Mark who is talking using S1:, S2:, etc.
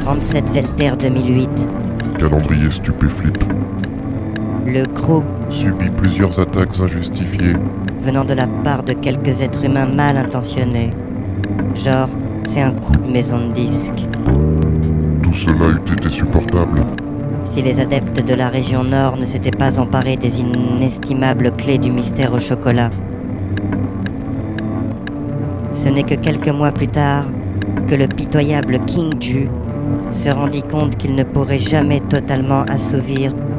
S1: 37 Velter 2008.
S2: Calendrier stupéflip.
S1: Le crew,
S2: Subit plusieurs attaques injustifiées.
S1: venant de la part de quelques êtres humains mal intentionnés. Genre, c'est un coup de maison de disque.
S2: Tout cela eût été supportable.
S1: Si les adeptes de la région Nord ne s'étaient pas emparés des inestimables clés du mystère au chocolat. Ce n'est que quelques mois plus tard que le pitoyable King Ju se rendit compte qu'il ne pourrait jamais totalement assouvir